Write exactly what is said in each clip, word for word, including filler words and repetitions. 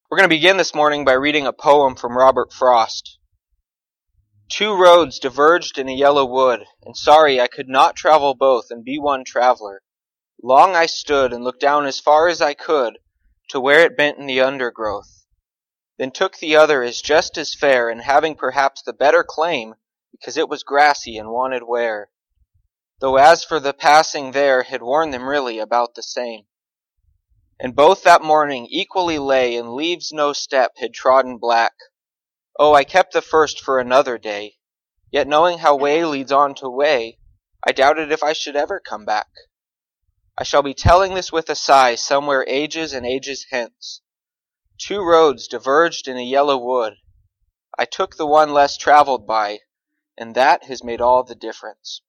We're going to begin this morning by reading a poem from Robert Frost. Two roads diverged in a yellow wood, and sorry I could not travel both and be one traveler. Long I stood and looked down as far as I could to where it bent in the undergrowth. Then took the other as just as fair, and having perhaps the better claim, because it was grassy and wanted wear. Though as for the passing there, had worn them really about the same. And both that morning equally lay, and leaves no step had trodden black. Oh, I kept the first for another day, yet knowing how way leads on to way, I doubted if I should ever come back. I shall be telling this with a sigh somewhere ages and ages hence. Two roads diverged in a yellow wood. I took the one less traveled by, and that has made all the difference.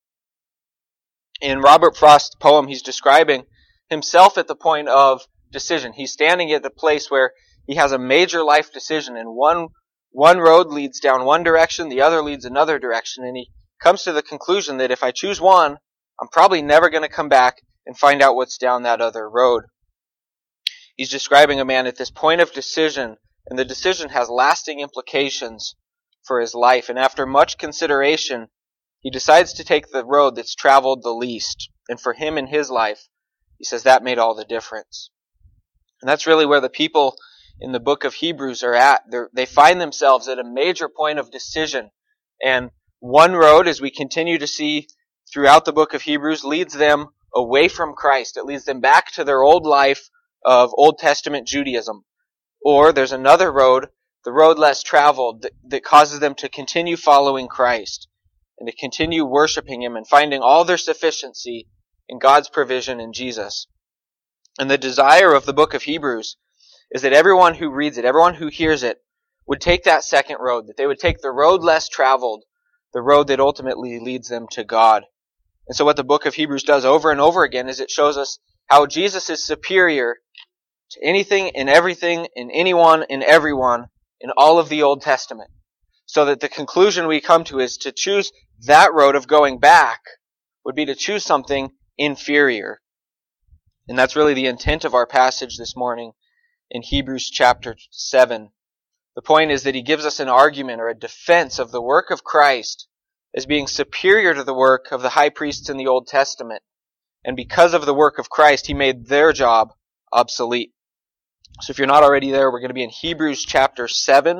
In Robert Frost's poem, he's describing himself at the point of decision. He's standing at the place where he has a major life decision, and one one road leads down one direction, the other leads another direction, and he comes to the conclusion that if I choose one, I'm probably never going to come back and find out what's down that other road. He's describing a man at this point of decision, and the decision has lasting implications for his life, and after much consideration, he decides to take the road that's traveled the least, and for him in his life, he says that made all the difference. And that's really where the people in the book of Hebrews are at. They're, they find themselves at a major point of decision. And one road, as we continue to see throughout the book of Hebrews, leads them away from Christ. It leads them back to their old life of Old Testament Judaism. Or there's another road, the road less traveled, that, that causes them to continue following Christ and to continue worshiping Him and finding all their sufficiency in God's provision in Jesus. And the desire of the book of Hebrews is that everyone who reads it, everyone who hears it, would take that second road, that they would take the road less traveled, the road that ultimately leads them to God. And so what the book of Hebrews does over and over again is it shows us how Jesus is superior to anything and everything and anyone and everyone in all of the Old Testament. So that the conclusion we come to is to choose that road of going back would be to choose something inferior. And that's really the intent of our passage this morning in Hebrews chapter seven. The point is that he gives us an argument or a defense of the work of Christ as being superior to the work of the high priests in the Old Testament. And because of the work of Christ, he made their job obsolete. So if you're not already there, we're going to be in Hebrews chapter seven.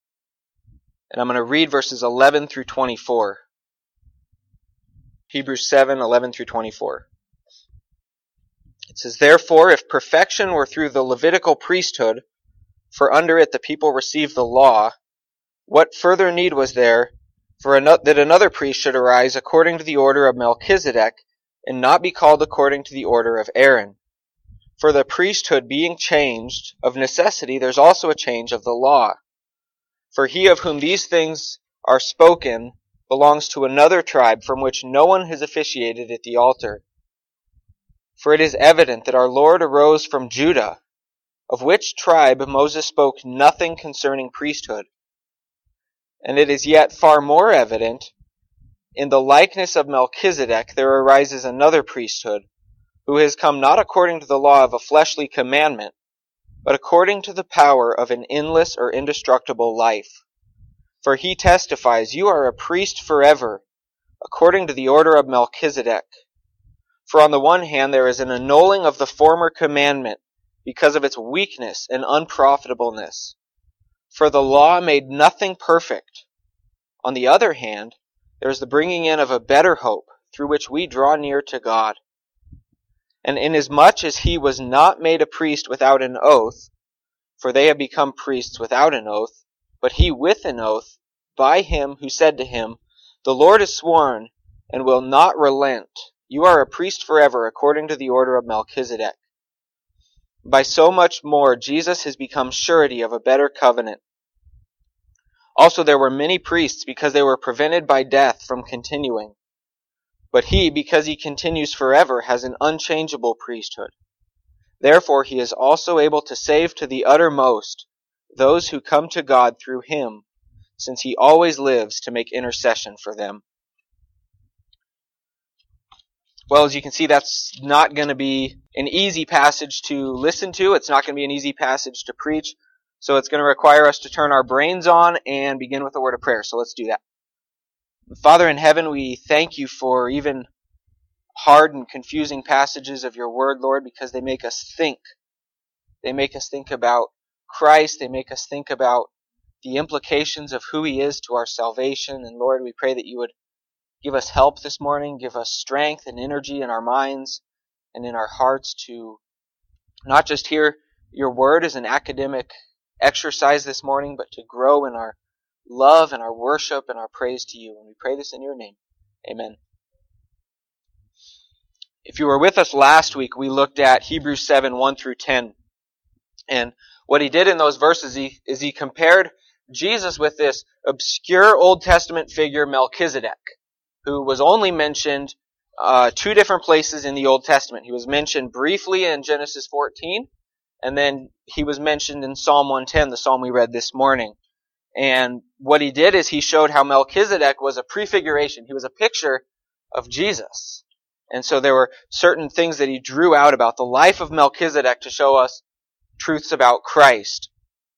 And I'm going to read verses eleven through twenty-four. Hebrews seven, eleven through twenty-four. It says, Therefore, if perfection were through the Levitical priesthood, for under it the people received the law, what further need was there for an- that another priest should arise according to the order of Melchizedek, and not be called according to the order of Aaron? For the priesthood being changed, of necessity there's also a change of the law. For he of whom these things are spoken belongs to another tribe from which no one has officiated at the altar. For it is evident that our Lord arose from Judah, of which tribe Moses spoke nothing concerning priesthood. And it is yet far more evident, in the likeness of Melchizedek there arises another priesthood, who has come not according to the law of a fleshly commandment, but according to the power of an endless or indestructible life. For he testifies, You are a priest forever, according to the order of Melchizedek. For on the one hand there is an annulling of the former commandment, because of its weakness and unprofitableness. For the law made nothing perfect. On the other hand, there is the bringing in of a better hope, through which we draw near to God. And inasmuch as he was not made a priest without an oath, for they have become priests without an oath, but he with an oath, by him who said to him, The Lord has sworn, and will not relent, You are a priest forever, according to the order of Melchizedek. By so much more, Jesus has become surety of a better covenant. Also there were many priests, because they were prevented by death from continuing. But he, because he continues forever, has an unchangeable priesthood. Therefore he is also able to save to the uttermost those who come to God through him, since he always lives to make intercession for them. Well, as you can see, that's not going to be an easy passage to listen to. It's not going to be an easy passage to preach. So it's going to require us to turn our brains on and begin with a word of prayer. So let's do that. Father in heaven, we thank you for even hard and confusing passages of your word, Lord, because they make us think. They make us think about Christ. They make us think about the implications of who he is to our salvation. And Lord, we pray that you would give us help this morning, give us strength and energy in our minds and in our hearts to not just hear your word as an academic exercise this morning, but to grow in our love and our worship and our praise to you. And we pray this in your name. Amen. If you were with us last week, we looked at Hebrews seven, one through ten. And what he did in those verses he, is he compared Jesus with this obscure Old Testament figure, Melchizedek, who was only mentioned uh, two different places in the Old Testament. He was mentioned briefly in Genesis fourteen, and then he was mentioned in Psalm one ten, the psalm we read this morning. And what he did is he showed how Melchizedek was a prefiguration. He was a picture of Jesus. And so there were certain things that he drew out about the life of Melchizedek to show us truths about Christ.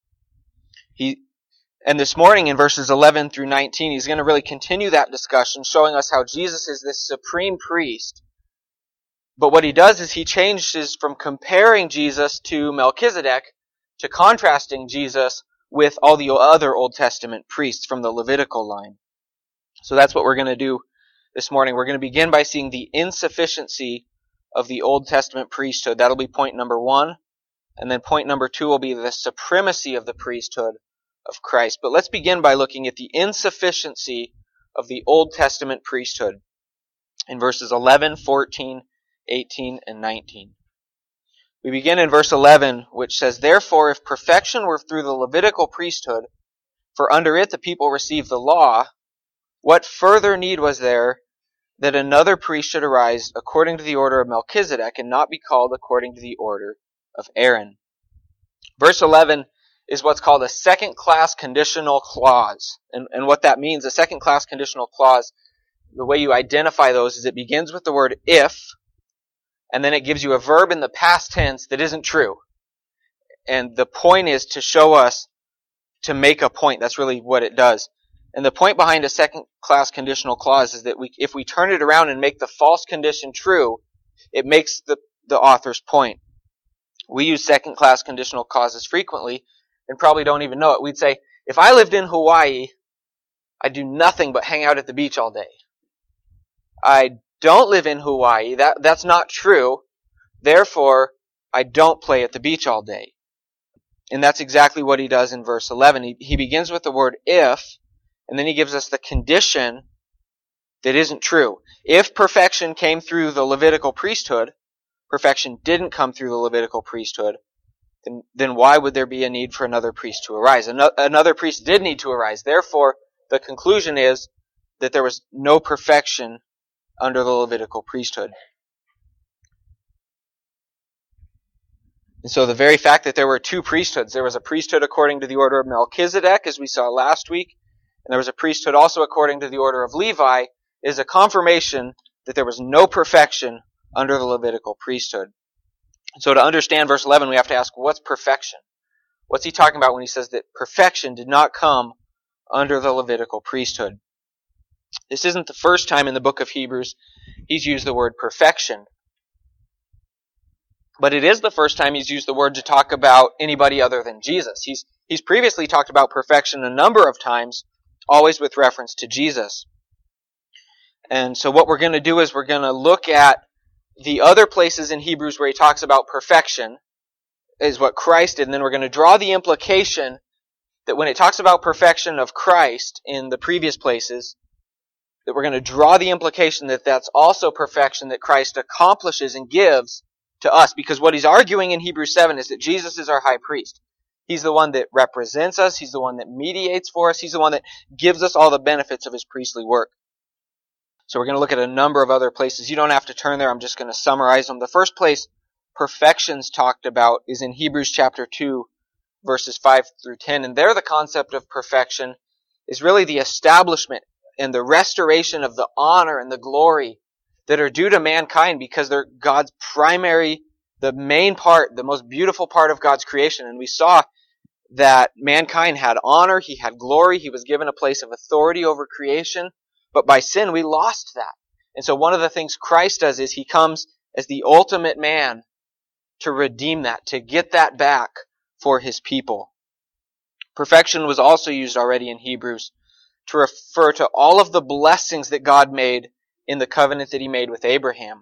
He, and this morning in verses eleven through nineteen, he's going to really continue that discussion, showing us how Jesus is this supreme priest. But what he does is he changes from comparing Jesus to Melchizedek to contrasting Jesus with all the other Old Testament priests from the Levitical line. So that's what we're going to do this morning. We're going to begin by seeing the insufficiency of the Old Testament priesthood. That'll be point number one. And then point number two will be the supremacy of the priesthood of Christ. But let's begin by looking at the insufficiency of the Old Testament priesthood in verses eleven, fourteen, eighteen, and nineteen. We begin in verse eleven, which says, "Therefore, if perfection were through the Levitical priesthood, for under it the people received the law, what further need was there that another priest should arise according to the order of Melchizedek and not be called according to the order of Aaron?" Verse eleven is what's called a second-class conditional clause. And, and what that means, a second-class conditional clause, the way you identify those is it begins with the word if, and then it gives you a verb in the past tense that isn't true. And the point is to show us, to make a point. That's really what it does. And the point behind a second-class conditional clause is that we, if we turn it around and make the false condition true, it makes the, the author's point. We use second-class conditional clauses frequently and probably don't even know it. We'd say, if I lived in Hawaii, I'd do nothing but hang out at the beach all day. I don't live in Hawaii. That, that's not true. Therefore, I don't play at the beach all day. And that's exactly what he does in verse eleven. He, he begins with the word if, and then he gives us the condition that isn't true. If perfection came through the Levitical priesthood, perfection didn't come through the Levitical priesthood, then, then why would there be a need for another priest to arise? Another, another priest did need to arise. Therefore, the conclusion is that there was no perfection under the Levitical priesthood. And so the very fact that there were two priesthoods, there was a priesthood according to the order of Melchizedek, as we saw last week, and there was a priesthood also according to the order of Levi, is a confirmation that there was no perfection under the Levitical priesthood. So to understand verse eleven, we have to ask, what's perfection? What's he talking about when he says that perfection did not come under the Levitical priesthood? This isn't the first time in the book of Hebrews he's used the word perfection. But it is the first time he's used the word to talk about anybody other than Jesus. He's, he's previously talked about perfection a number of times, always with reference to Jesus. And so what we're going to do is we're going to look at the other places in Hebrews where he talks about perfection, is what Christ did, and then we're going to draw the implication that when it talks about perfection of Christ in the previous places, that we're going to draw the implication that that's also perfection that Christ accomplishes and gives to us. Because what he's arguing in Hebrews seven is that Jesus is our high priest. He's the one that represents us. He's the one that mediates for us. He's the one that gives us all the benefits of his priestly work. So we're going to look at a number of other places. You don't have to turn there. I'm just going to summarize them. The first place perfection's talked about is in Hebrews chapter two, verses five through ten. And there the concept of perfection is really the establishment and the restoration of the honor and the glory that are due to mankind because they're God's primary, the main part, the most beautiful part of God's creation. And we saw that mankind had honor, he had glory, he was given a place of authority over creation, but by sin we lost that. And so one of the things Christ does is he comes as the ultimate man to redeem that, to get that back for his people. Perfection was also used already in Hebrews to refer to all of the blessings that God made in the covenant that he made with Abraham.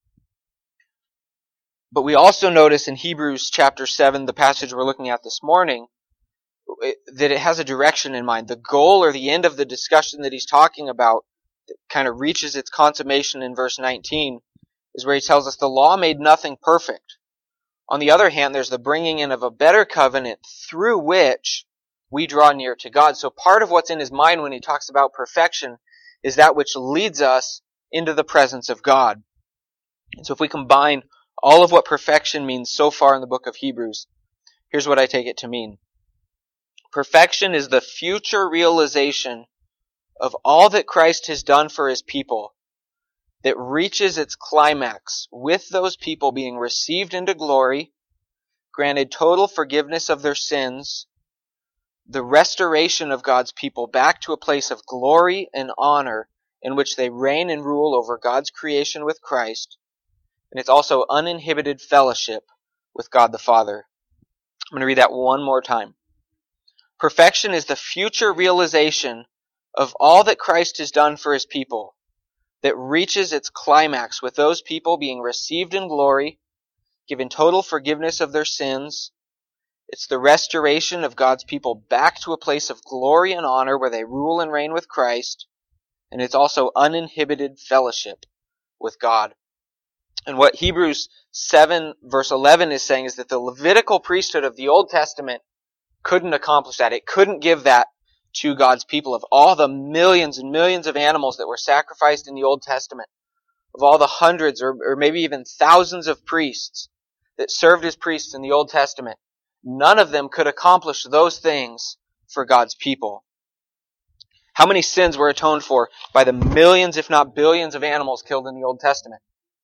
But we also notice in Hebrews chapter seven, the passage we're looking at this morning, that it has a direction in mind. The goal or the end of the discussion that he's talking about that kind of reaches its consummation in verse nineteen is where he tells us the law made nothing perfect. On the other hand, there's the bringing in of a better covenant through which we draw near to God. So part of what's in his mind when he talks about perfection is that which leads us into the presence of God. And so if we combine all of what perfection means so far in the book of Hebrews, here's what I take it to mean. Perfection is the future realization of all that Christ has done for his people that reaches its climax with those people being received into glory, granted total forgiveness of their sins, the restoration of God's people back to a place of glory and honor in which they reign and rule over God's creation with Christ, and it's also uninhibited fellowship with God the Father. I'm going to read that one more time. Perfection is the future realization of all that Christ has done for his people that reaches its climax with those people being received in glory, given total forgiveness of their sins. It's the restoration of God's people back to a place of glory and honor where they rule and reign with Christ, and it's also uninhibited fellowship with God. And what Hebrews seven verse eleven is saying is that the Levitical priesthood of the Old Testament couldn't accomplish that. It couldn't give that to God's people. Of all the millions and millions of animals that were sacrificed in the Old Testament, of all the hundreds or, or maybe even thousands of priests that served as priests in the Old Testament, none of them could accomplish those things for God's people. How many sins were atoned for by the millions, if not billions, of animals killed in the Old Testament?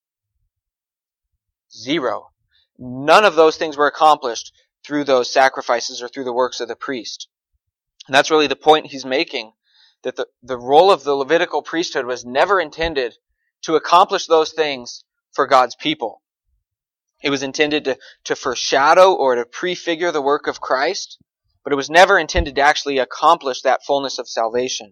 Zero. None of those things were accomplished through those sacrifices or through the works of the priest. And that's really the point he's making, that the, the role of the Levitical priesthood was never intended to accomplish those things for God's people. It was intended to, to foreshadow or to prefigure the work of Christ, but it was never intended to actually accomplish that fullness of salvation.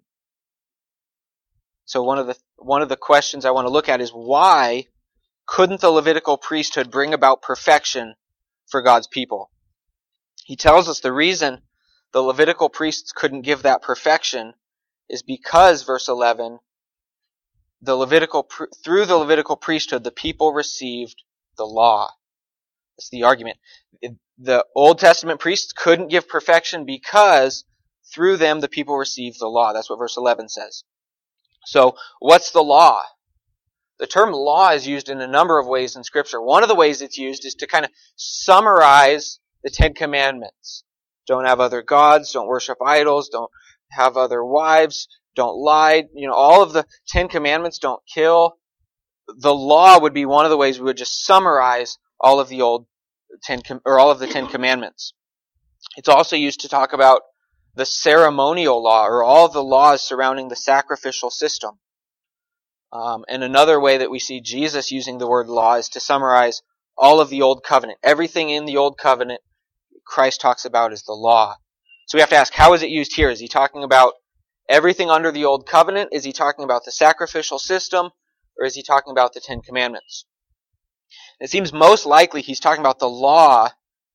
So one of the one of the questions I want to look at is, why couldn't the Levitical priesthood bring about perfection for God's people? He tells us the reason the Levitical priests couldn't give that perfection is because, verse eleven, the Levitical through the Levitical priesthood the people received the law. That's the argument. The Old Testament priests couldn't give perfection because through them the people received the law. That's what verse eleven says. So, what's the law? The term law is used in a number of ways in Scripture. One of the ways it's used is to kind of summarize the Ten Commandments. Don't have other gods, don't worship idols, don't have other wives, don't lie. You know, all of the Ten Commandments, don't kill. The law would be one of the ways we would just summarize all of the old Ten, or all of the Ten Commandments. It's also used to talk about the ceremonial law, or all of the laws surrounding the sacrificial system. Um, and another way that we see Jesus using the word law is to summarize all of the Old Covenant. Everything in the Old Covenant Christ talks about as the law. So we have to ask, how is it used here? Is he talking about everything under the Old Covenant? Is he talking about the sacrificial system? Or is he talking about the Ten Commandments? It seems most likely he's talking about the law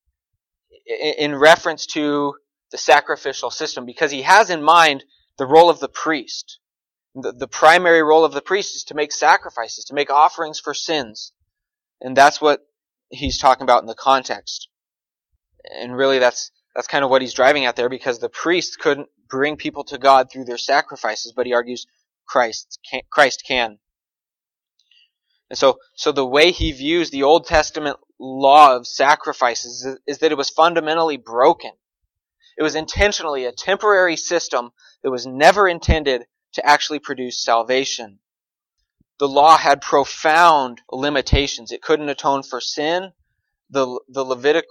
in reference to the sacrificial system, because he has in mind the role of the priest. The, the primary role of the priest is to make sacrifices, to make offerings for sins. And that's what he's talking about in the context. And really that's that's kind of what he's driving at there, because the priests couldn't bring people to God through their sacrifices, but he argues Christ can. Christ can. And so, so the way he views the Old Testament law of sacrifices is, is that it was fundamentally broken. It was intentionally a temporary system that was never intended to actually produce salvation. The law had profound limitations. It couldn't atone for sin. The, the Levitical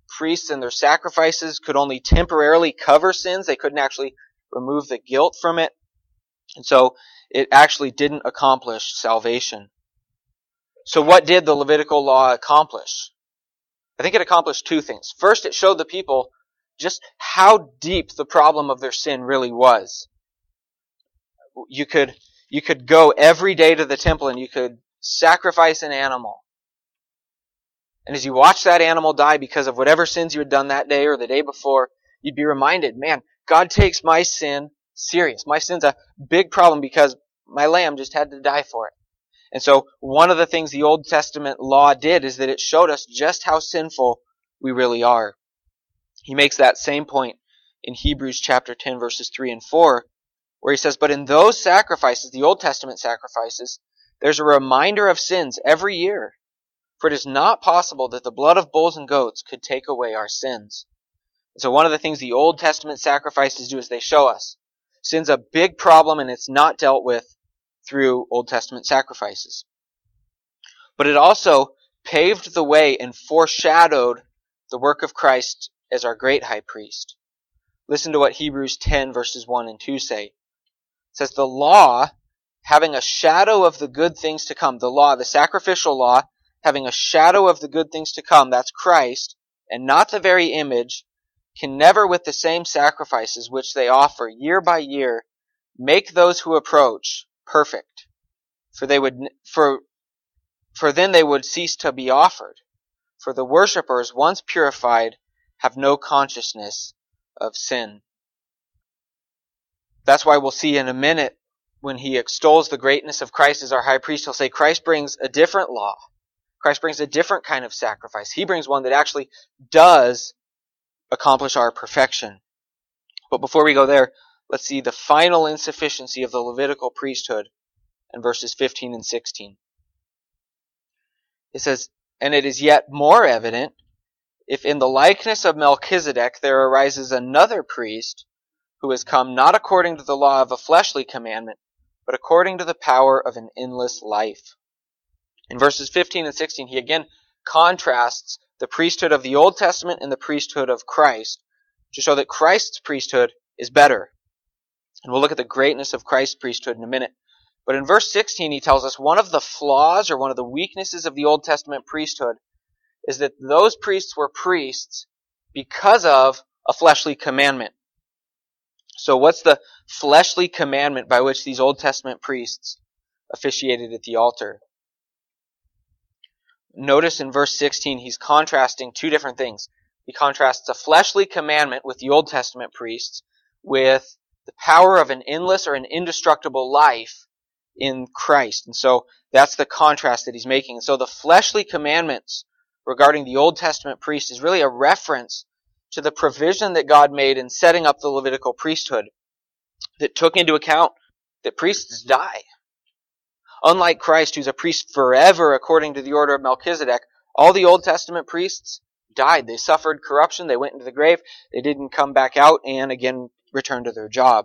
priests and their sacrifices could only temporarily cover sins. They couldn't actually remove the guilt from it. And so it actually didn't accomplish salvation. So what did the Levitical law accomplish? I think it accomplished two things. First, it showed the people just how deep the problem of their sin really was. You could, you could go every day to the temple and you could sacrifice an animal. And as you watch that animal die because of whatever sins you had done that day or the day before, you'd be reminded, man, God takes my sin serious. My sin's a big problem because my lamb just had to die for it. And so one of the things the Old Testament law did is that it showed us just how sinful we really are. He makes that same point in Hebrews chapter ten, verses three and four, where he says, but in those sacrifices, the Old Testament sacrifices, there's a reminder of sins every year. For it is not possible that the blood of bulls and goats could take away our sins. And so one of the things the Old Testament sacrifices do is they show us sin's a big problem and it's not dealt with through Old Testament sacrifices. But it also paved the way and foreshadowed the work of Christ as our great high priest. Listen to what Hebrews ten verses one and two say. It says, the law, having a shadow of the good things to come, the law, the sacrificial law, having a shadow of the good things to come, that's Christ, and not the very image, can never with the same sacrifices which they offer year by year make those who approach perfect. For they would, for, for then they would cease to be offered. For the worshippers, once purified, have no consciousness of sin. That's why we'll see in a minute when he extols the greatness of Christ as our high priest, he'll say Christ brings a different law. Christ brings a different kind of sacrifice. He brings one that actually does accomplish our perfection. But before we go there, let's see the final insufficiency of the Levitical priesthood in verses fifteen and sixteen. It says, and it is yet more evident if in the likeness of Melchizedek there arises another priest who has come not according to the law of a fleshly commandment, but according to the power of an endless life. In verses fifteen and sixteen, he again contrasts the priesthood of the Old Testament and the priesthood of Christ to show that Christ's priesthood is better. And we'll look at the greatness of Christ's priesthood in a minute. But in verse sixteen, he tells us one of the flaws or one of the weaknesses of the Old Testament priesthood is that those priests were priests because of a fleshly commandment. So what's the fleshly commandment by which these Old Testament priests officiated at the altar? Notice in verse sixteen, he's contrasting two different things. He contrasts a fleshly commandment with the Old Testament priests with the power of an endless or an indestructible life in Christ. And so that's the contrast that he's making. And so the fleshly commandments regarding the Old Testament priest is really a reference to the provision that God made in setting up the Levitical priesthood that took into account that priests die. Unlike Christ, who's a priest forever according to the order of Melchizedek, all the Old Testament priests died. They suffered corruption. They went into the grave. They didn't come back out and again return to their job.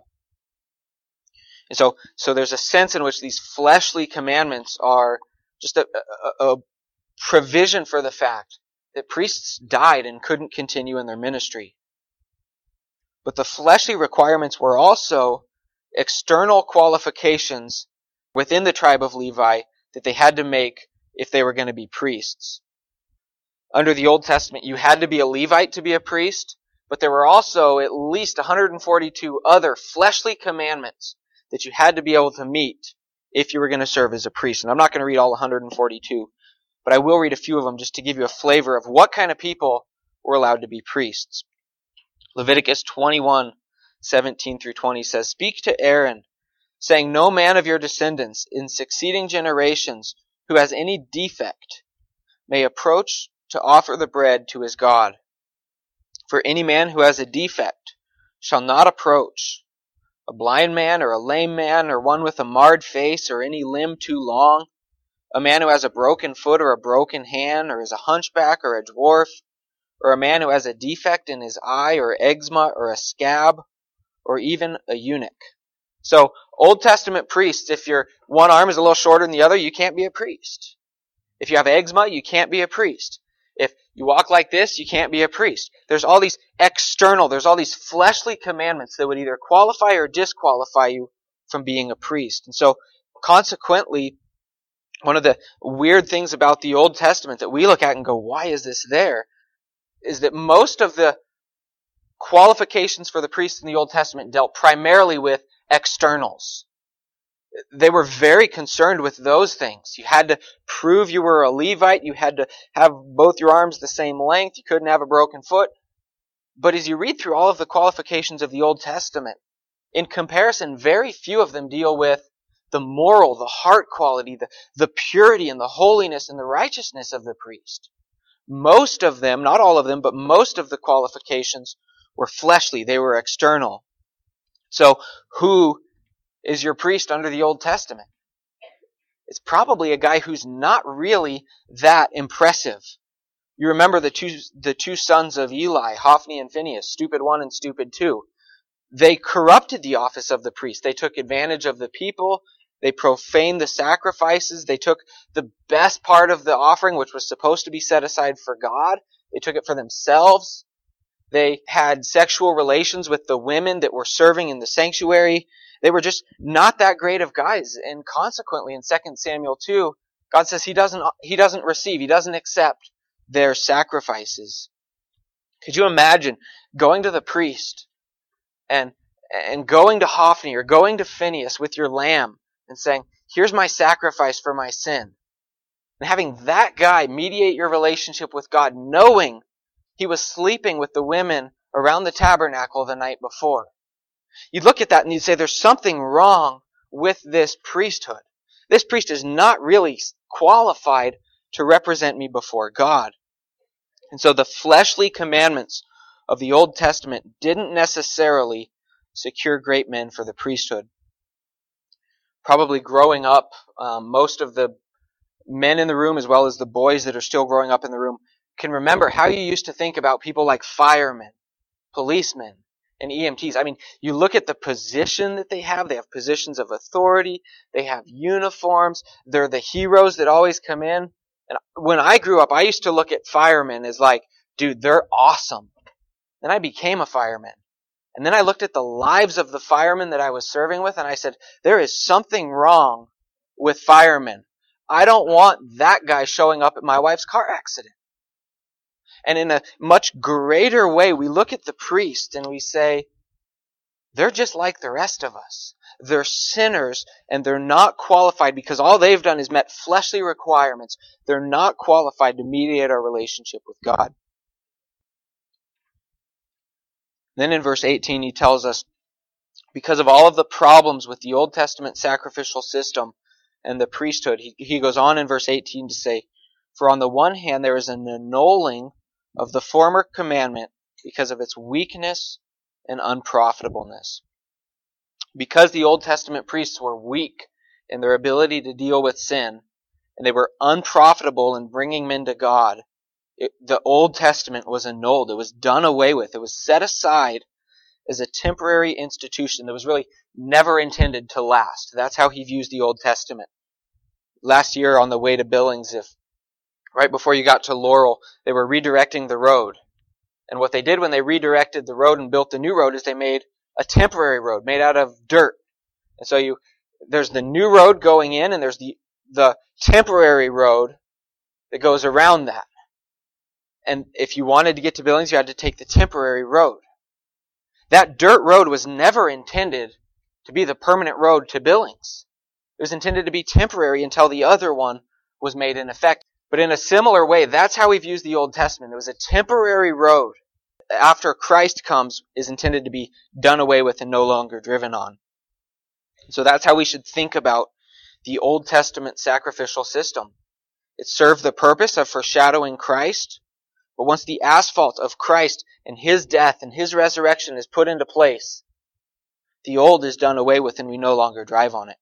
And so, so there's a sense in which these fleshly commandments are just a, a, a provision for the fact that priests died and couldn't continue in their ministry. But the fleshly requirements were also external qualifications within the tribe of Levi that they had to make if they were going to be priests. Under the Old Testament, you had to be a Levite to be a priest, but there were also at least one hundred forty-two other fleshly commandments that you had to be able to meet if you were going to serve as a priest. And I'm not going to read all one hundred forty-two, but I will read a few of them just to give you a flavor of what kind of people were allowed to be priests. Leviticus twenty-one, seventeen through twenty says, "Speak to Aaron, saying, no man of your descendants in succeeding generations who has any defect may approach to offer the bread to his God. For any man who has a defect shall not approach. A blind man or a lame man or one with a marred face or any limb too long, a man who has a broken foot or a broken hand or is a hunchback or a dwarf, or a man who has a defect in his eye or eczema or a scab, or even a eunuch." So, Old Testament priests, if your one arm is a little shorter than the other, you can't be a priest. If you have eczema, you can't be a priest. If you walk like this, you can't be a priest. There's all these external, there's all these fleshly commandments that would either qualify or disqualify you from being a priest. And so, consequently, one of the weird things about the Old Testament that we look at and go, why is this there? Is that most of the qualifications for the priest in the Old Testament dealt primarily with externals. They were very concerned with those things. You had to prove you were a Levite. You had to have both your arms the same length. You couldn't have a broken foot. But as you read through all of the qualifications of the Old Testament, in comparison, very few of them deal with the moral, the heart quality, the, the purity and the holiness and the righteousness of the priest. Most of them, not all of them, but most of the qualifications were fleshly. They were external. So who is your priest under the Old Testament? It's probably a guy who's not really that impressive. You remember the two, the two sons of Eli, Hophni and Phinehas, stupid one and stupid two. They corrupted the office of the priest. They took advantage of the people. They profaned the sacrifices. They took the best part of the offering, which was supposed to be set aside for God. They took it for themselves. They had sexual relations with the women that were serving in the sanctuary. They were just not that great of guys. And consequently, in Second Samuel two, God says he doesn't, he doesn't receive, he doesn't accept their sacrifices. Could you imagine going to the priest and, and going to Hophni or going to Phinehas with your lamb and saying, here's my sacrifice for my sin. And having that guy mediate your relationship with God, knowing he was sleeping with the women around the tabernacle the night before. You'd look at that and you'd say, there's something wrong with this priesthood. This priest is not really qualified to represent me before God. And so the fleshly commandments of the Old Testament didn't necessarily secure great men for the priesthood. Probably growing up, um, most of the men in the room, as well as the boys that are still growing up in the room, can remember how you used to think about people like firemen, policemen, and E M Ts. I mean, you look at the position that they have. They have positions of authority. They have uniforms. They're the heroes that always come in. And when I grew up, I used to look at firemen as like, dude, they're awesome. Then I became a fireman. And then I looked at the lives of the firemen that I was serving with, and I said, there is something wrong with firemen. I don't want that guy showing up at my wife's car accident. And in a much greater way, we look at the priest and we say, they're just like the rest of us. They're sinners and they're not qualified because all they've done is met fleshly requirements. They're not qualified to mediate our relationship with God. Then in verse eighteen, he tells us, because of all of the problems with the Old Testament sacrificial system and the priesthood, he, he goes on in verse eighteen to say, for on the one hand, there is an annulling of the former commandment because of its weakness and unprofitableness. Because the Old Testament priests were weak in their ability to deal with sin, and they were unprofitable in bringing men to God, it, the Old Testament was annulled. It was done away with. It was set aside as a temporary institution that was really never intended to last. That's how he views the Old Testament. Last year on the way to Billings, if right before you got to Laurel, they were redirecting the road. And what they did when they redirected the road and built the new road is they made a temporary road made out of dirt. And so you, there's the new road going in, and there's the, the temporary road that goes around that. And if you wanted to get to Billings, you had to take the temporary road. That dirt road was never intended to be the permanent road to Billings. It was intended to be temporary until the other one was made in effect. But in a similar way, that's how he views the Old Testament. It was a temporary road. After Christ comes, is intended to be done away with and no longer driven on. So that's how we should think about the Old Testament sacrificial system. It served the purpose of foreshadowing Christ, but once the asphalt of Christ and His death and His resurrection is put into place, the old is done away with and we no longer drive on it.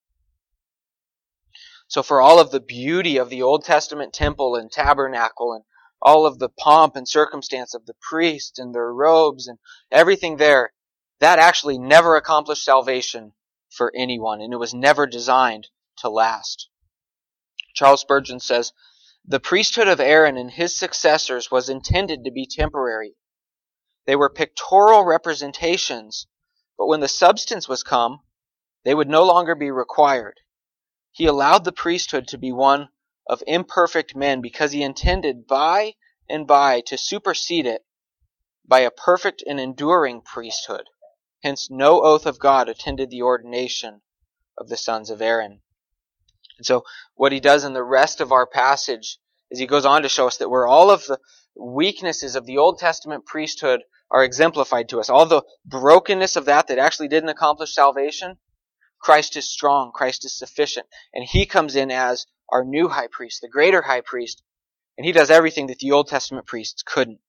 So for all of the beauty of the Old Testament temple and tabernacle and all of the pomp and circumstance of the priests and their robes and everything there, that actually never accomplished salvation for anyone, and it was never designed to last. Charles Spurgeon says, The priesthood of Aaron and his successors was intended to be temporary. They were pictorial representations, but when the substance was come, they would no longer be required. He allowed the priesthood to be one of imperfect men because he intended by and by to supersede it by a perfect and enduring priesthood. Hence, no oath of God attended the ordination of the sons of Aaron. And so, what he does in the rest of our passage is he goes on to show us that where all of the weaknesses of the Old Testament priesthood are exemplified to us, all the brokenness of that that actually didn't accomplish salvation, Christ is strong, Christ is sufficient, and he comes in as our new high priest, the greater high priest, and he does everything that the Old Testament priests couldn't.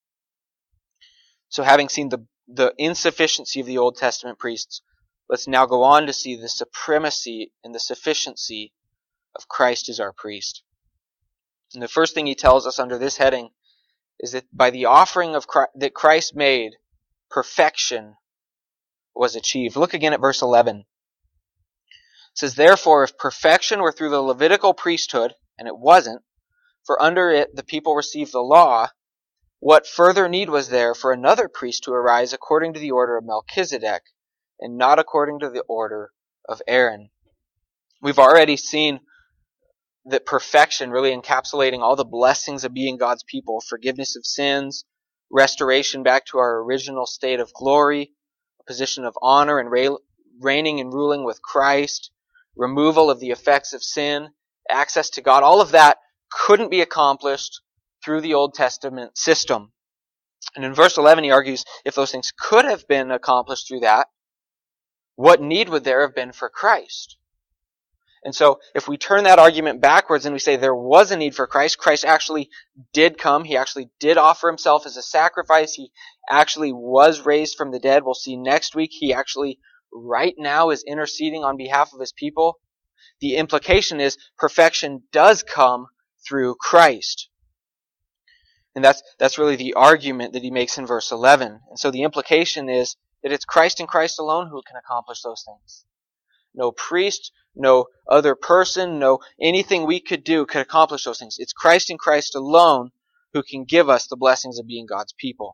So having seen the, the insufficiency of the Old Testament priests, let's now go on to see the supremacy and the sufficiency of Christ as our priest. And the first thing he tells us under this heading is that by the offering of Christ, that Christ made, perfection was achieved. Look again at verse eleven. It says, "Therefore, if perfection were through the Levitical priesthood," and it wasn't, "for under it the people received the law, what further need was there for another priest to arise according to the order of Melchizedek, and not according to the order of Aaron?" We've already seen that perfection really encapsulating all the blessings of being God's people, forgiveness of sins, restoration back to our original state of glory, a position of honor and reigning and ruling with Christ, removal of the effects of sin, access to God. All of that couldn't be accomplished through the Old Testament system. And in verse eleven he argues, if those things could have been accomplished through that, what need would there have been for Christ? And so if we turn that argument backwards and we say there was a need for Christ, Christ actually did come, he actually did offer himself as a sacrifice, he actually was raised from the dead. We'll see next week he actually right now is interceding on behalf of his people. The implication is perfection does come through Christ. And that's that's really the argument that he makes in verse eleven. And so the implication is that it's Christ and Christ alone who can accomplish those things. No priest, no other person, no anything we could do could accomplish those things. It's Christ and Christ alone who can give us the blessings of being God's people.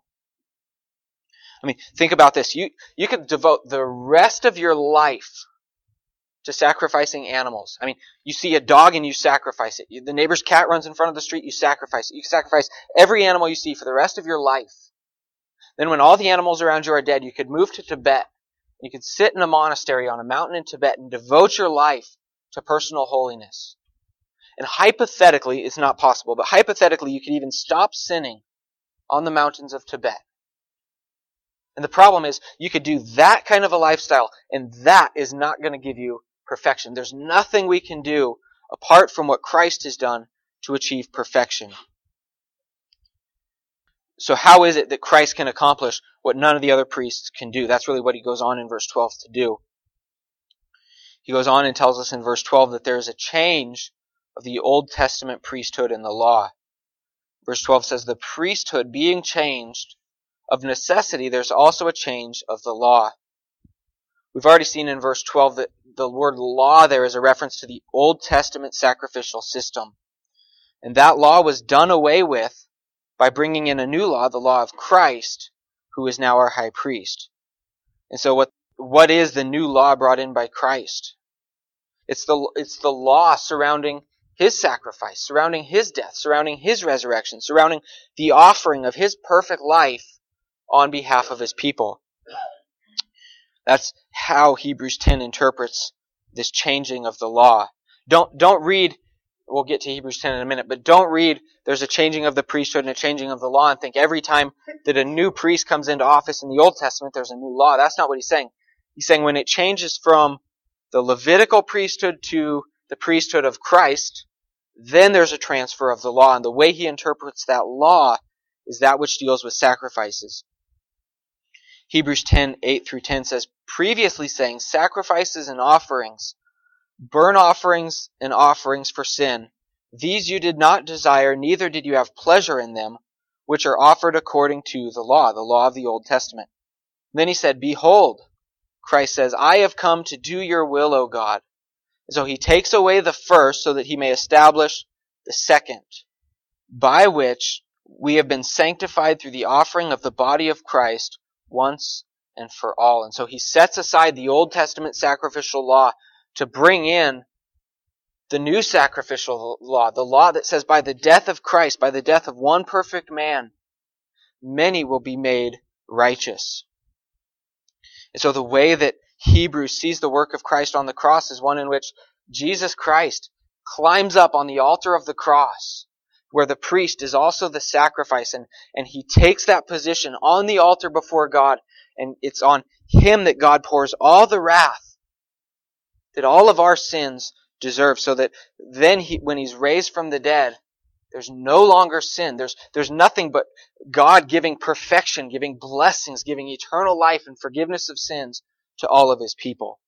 I mean, think about this. You, you could devote the rest of your life to sacrificing animals. I mean, you see a dog and you sacrifice it. The neighbor's cat runs in front of the street, you sacrifice it. You can sacrifice every animal you see for the rest of your life. Then when all the animals around you are dead, you could move to Tibet. You could sit in a monastery on a mountain in Tibet and devote your life to personal holiness. And hypothetically, it's not possible, but hypothetically you could even stop sinning on the mountains of Tibet. And the problem is, you could do that kind of a lifestyle, and that is not going to give you perfection. There's nothing we can do apart from what Christ has done to achieve perfection. So how is it that Christ can accomplish what none of the other priests can do? That's really what he goes on in verse twelve to do. He goes on and tells us in verse twelve that there is a change of the Old Testament priesthood and the law. Verse twelve says, "The priesthood being changed, of necessity there's also a change of the law." We've already seen in verse twelve that the word law there is a reference to the Old Testament sacrificial system. And that law was done away with by bringing in a new law, the law of Christ, who is now our high priest. And so what, what is the new law brought in by Christ? It's the, it's the law surrounding his sacrifice, surrounding his death, surrounding his resurrection, surrounding the offering of his perfect life on behalf of his people. That's how Hebrews ten interprets this changing of the law. Don't, don't read, we'll get to Hebrews ten in a minute, but don't read there's a changing of the priesthood and a changing of the law and think every time that a new priest comes into office in the Old Testament there's a new law. That's not what he's saying. He's saying when it changes from the Levitical priesthood to the priesthood of Christ, then there's a transfer of the law. And the way he interprets that law is that which deals with sacrifices. Hebrews ten, eight through ten says, "Previously saying, sacrifices and offerings, burnt offerings and offerings for sin, these you did not desire, neither did you have pleasure in them, which are offered according to the law," the law of the Old Testament. And then he said, "Behold," Christ says, "I have come to do your will, O God." And so he takes away the first so that he may establish the second. by which we have been sanctified through the offering of the body of Christ once and for all. And so he sets aside the Old Testament sacrificial law to bring in the new sacrificial law, the law that says by the death of Christ, by the death of one perfect man, many will be made righteous. And so the way that Hebrews sees the work of Christ on the cross is one in which Jesus Christ climbs up on the altar of the cross, where the priest is also the sacrifice, and, and he takes that position on the altar before God, and it's on him that God pours all the wrath that all of our sins deserve, so that then he, when he's raised from the dead, there's no longer sin. There's, there's nothing but God giving perfection, giving blessings, giving eternal life and forgiveness of sins to all of his people.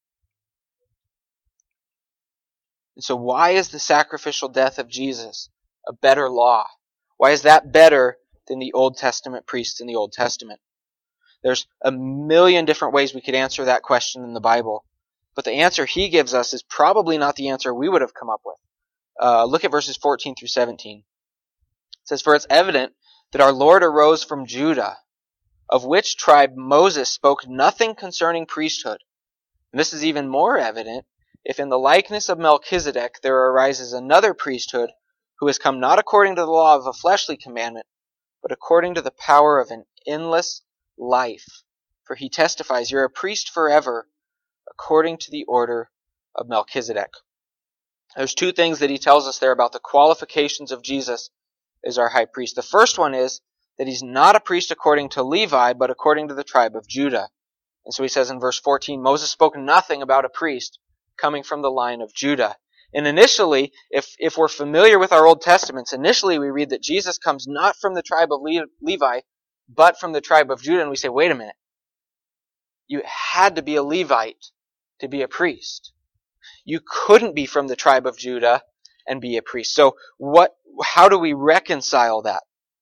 And so why is the sacrificial death of Jesus a better law? Why is that better than the Old Testament priests in the Old Testament? There's a million different ways we could answer that question in the Bible. But the answer he gives us is probably not the answer we would have come up with. Uh, look at verses fourteen through seventeen. It says, "For it's evident that our Lord arose from Judah, of which tribe Moses spoke nothing concerning priesthood. And this is even more evident if in the likeness of Melchizedek there arises another priesthood who has come not according to the law of a fleshly commandment, but according to the power of an endless life. For he testifies, you're a priest forever, according to the order of Melchizedek." There's two things that he tells us there about the qualifications of Jesus as our high priest. The first one is that he's not a priest according to Levi, but according to the tribe of Judah. And so he says in verse fourteen, Moses spoke nothing about a priest coming from the line of Judah. And initially, if, if we're familiar with our Old Testaments, initially we read that Jesus comes not from the tribe of Le- Levi, but from the tribe of Judah. And we say, wait a minute. You had to be a Levite to be a priest. You couldn't be from the tribe of Judah and be a priest. So what? How do we reconcile that?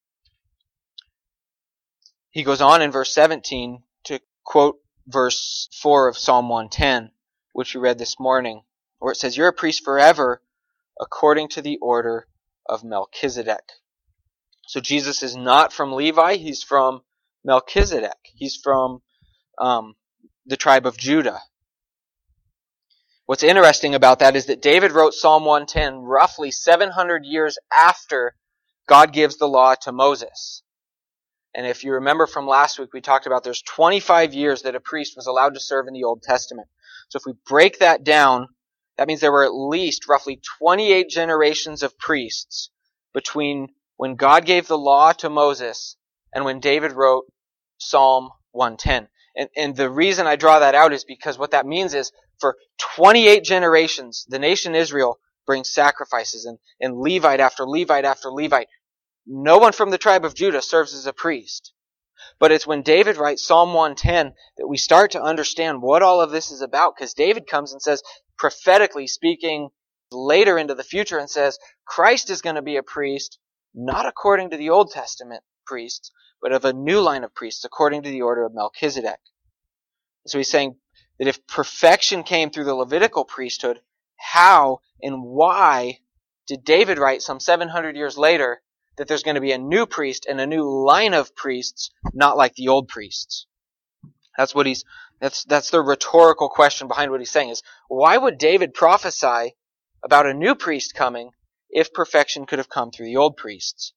He goes on in verse seventeen to quote verse four of Psalm one ten, which we read this morning, where it says, "You're a priest forever according to the order of Melchizedek." So Jesus is not from Levi, he's from Melchizedek. He's from um, the tribe of Judah. What's interesting about that is that David wrote Psalm one ten roughly seven hundred years after God gives the law to Moses. And if you remember from last week, we talked about there's twenty-five years that a priest was allowed to serve in the Old Testament. So if we break that down, that means there were at least roughly twenty-eight generations of priests between when God gave the law to Moses and when David wrote Psalm one ten. And, and the reason I draw that out is because what that means is for twenty-eight generations, the nation Israel brings sacrifices, and, and Levite after Levite after Levite. No one from the tribe of Judah serves as a priest. But it's when David writes Psalm one ten that we start to understand what all of this is about, because David comes and says, prophetically speaking later into the future, and says, Christ is going to be a priest, not according to the Old Testament priests, but of a new line of priests, according to the order of Melchizedek. So he's saying that if perfection came through the Levitical priesthood, how and why did David write some seven hundred years later that there's going to be a new priest and a new line of priests, not like the old priests? That's what he's, that's, that's the rhetorical question behind what he's saying is, why would David prophesy about a new priest coming if perfection could have come through the old priests?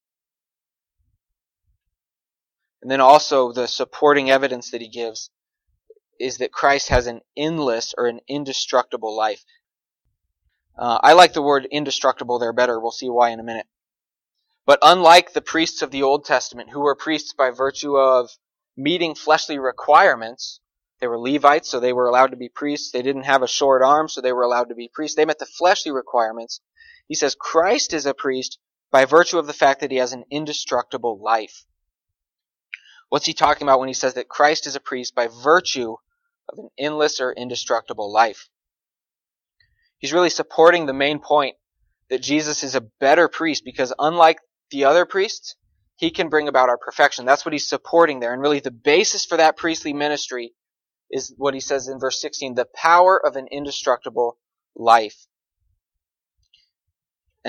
And then also the supporting evidence that he gives is that Christ has an endless or an indestructible life. Uh, I like the word indestructible there better. We'll see why in a minute. But unlike the priests of the Old Testament, who were priests by virtue of meeting fleshly requirements, they were Levites, so they were allowed to be priests. They didn't have a short arm, so they were allowed to be priests. They met the fleshly requirements. He says Christ is a priest by virtue of the fact that he has an indestructible life. What's he talking about when he says that Christ is a priest by virtue of an endless or indestructible life? He's really supporting the main point that Jesus is a better priest because unlike the other priests, he can bring about our perfection. That's what he's supporting there. And really the basis for that priestly ministry is what he says in verse sixteen, the power of an indestructible life. And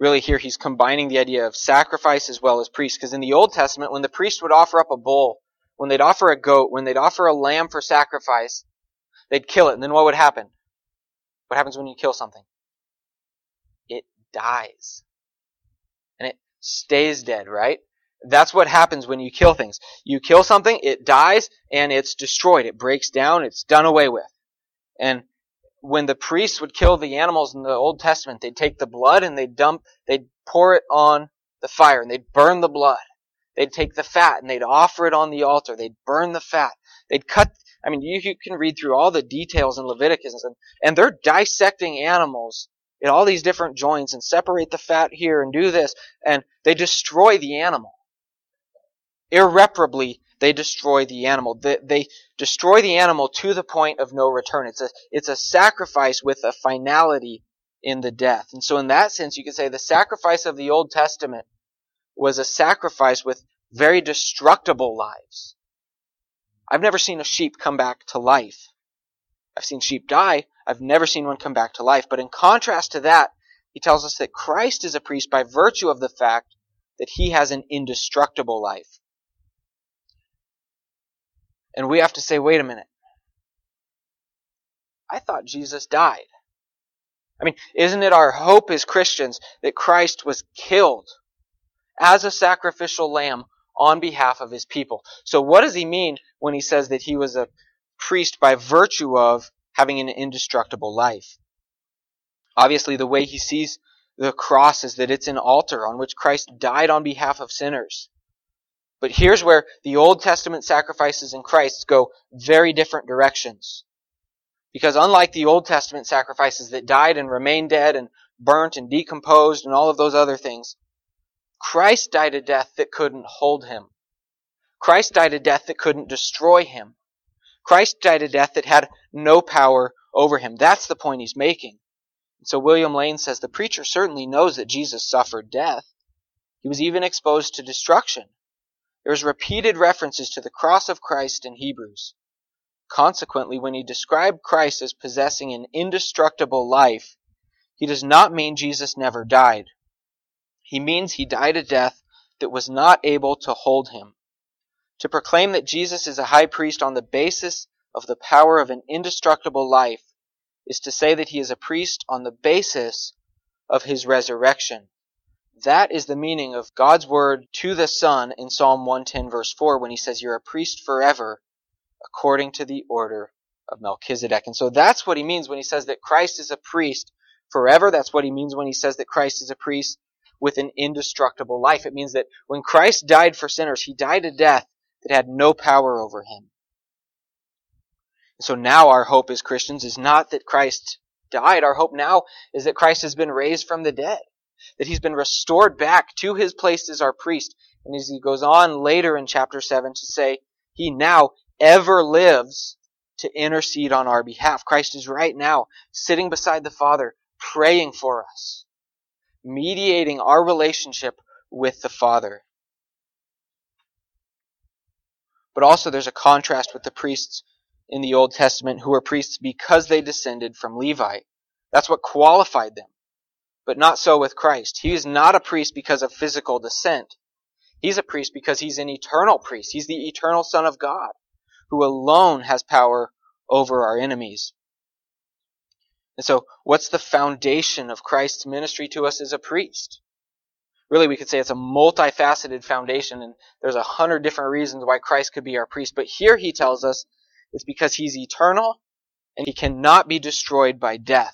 really here he's combining the idea of sacrifice as well as priest. Because in the Old Testament, when the priest would offer up a bull, when they'd offer a goat, when they'd offer a lamb for sacrifice, they'd kill it. And then what would happen? What happens when you kill something? It dies. And it stays dead, right? That's what happens when you kill things. You kill something, it dies, and it's destroyed. It breaks down, it's done away with. And when the priests would kill the animals in the Old Testament, they'd take the blood and they'd dump, they'd pour it on the fire, and they'd burn the blood. They'd take the fat and they'd offer it on the altar. They'd burn the fat. They'd cut, I mean, you, you can read through all the details in Leviticus, and, and they're dissecting animals in all these different joints and separate the fat here and do this, and they destroy the animal. Irreparably, they destroy the animal. They, they destroy the animal to the point of no return. It's a, it's a sacrifice with a finality in the death. And so in that sense, you could say the sacrifice of the Old Testament was a sacrifice with very destructible lives. I've never seen a sheep come back to life. I've seen sheep die. I've never seen one come back to life. But in contrast to that, he tells us that Christ is a priest by virtue of the fact that he has an indestructible life. And we have to say, wait a minute. I thought Jesus died. I mean, isn't it our hope as Christians that Christ was killed as a sacrificial lamb on behalf of his people? So what does he mean when he says that he was a priest by virtue of having an indestructible life? Obviously, the way he sees the cross is that it's an altar on which Christ died on behalf of sinners. But here's where the Old Testament sacrifices in Christ go very different directions. Because unlike the Old Testament sacrifices that died and remained dead and burnt and decomposed and all of those other things, Christ died a death that couldn't hold him. Christ died a death that couldn't destroy him. Christ died a death that had no power over him. That's the point he's making. And so William Lane says the preacher certainly knows that Jesus suffered death. He was even exposed to destruction. There's repeated references to the cross of Christ in Hebrews. Consequently, when he described Christ as possessing an indestructible life, he does not mean Jesus never died. He means he died a death that was not able to hold him. To proclaim that Jesus is a high priest on the basis of the power of an indestructible life is to say that he is a priest on the basis of his resurrection. That is the meaning of God's word to the Son in Psalm one ten verse four when he says, you're a priest forever according to the order of Melchizedek. And so that's what he means when he says that Christ is a priest forever. That's what he means when he says that Christ is a priest with an indestructible life. It means that when Christ died for sinners, he died a death that had no power over him. And so now our hope as Christians is not that Christ died. Our hope now is that Christ has been raised from the dead, that he's been restored back to his place as our priest. And as he goes on later in chapter seven to say, he now ever lives to intercede on our behalf. Christ is right now sitting beside the Father, praying for us, mediating our relationship with the Father. But also there's a contrast with the priests in the Old Testament who were priests because they descended from Levi. That's what qualified them. But not so with Christ. He is not a priest because of physical descent. He's a priest because he's an eternal priest. He's the eternal Son of God, who alone has power over our enemies. And so, what's the foundation of Christ's ministry to us as a priest? Really, we could say it's a multifaceted foundation, and there's a hundred different reasons why Christ could be our priest. But here he tells us it's because he's eternal, and he cannot be destroyed by death.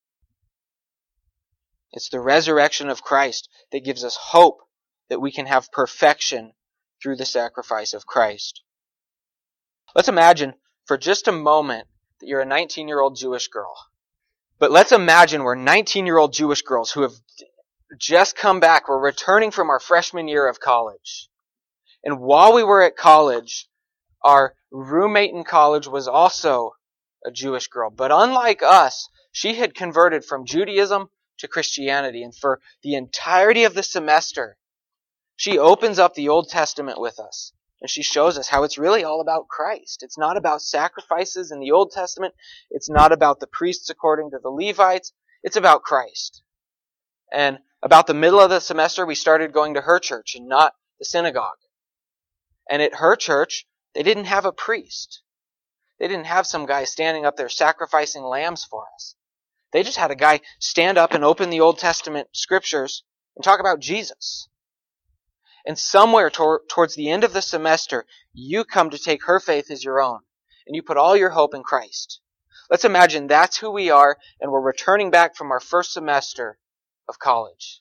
It's the resurrection of Christ that gives us hope that we can have perfection through the sacrifice of Christ. Let's imagine for just a moment that you're a nineteen-year-old Jewish girl. But let's imagine we're nineteen-year-old Jewish girls who have just come back. We're returning from our freshman year of college. And while we were at college, our roommate in college was also a Jewish girl. But unlike us, she had converted from Judaism to Christianity. And for the entirety of the semester, she opens up the Old Testament with us. And she shows us how it's really all about Christ. It's not about sacrifices in the Old Testament. It's not about the priests according to the Levites. It's about Christ. And About the middle of the semester, we started going to her church and not the synagogue. And at her church, they didn't have a priest. They didn't have some guy standing up there sacrificing lambs for us. They just had a guy stand up and open the Old Testament scriptures and talk about Jesus. And somewhere tor- towards the end of the semester, you come to take her faith as your own. And you put all your hope in Christ. Let's imagine that's who we are, and we're returning back from our first semester of college.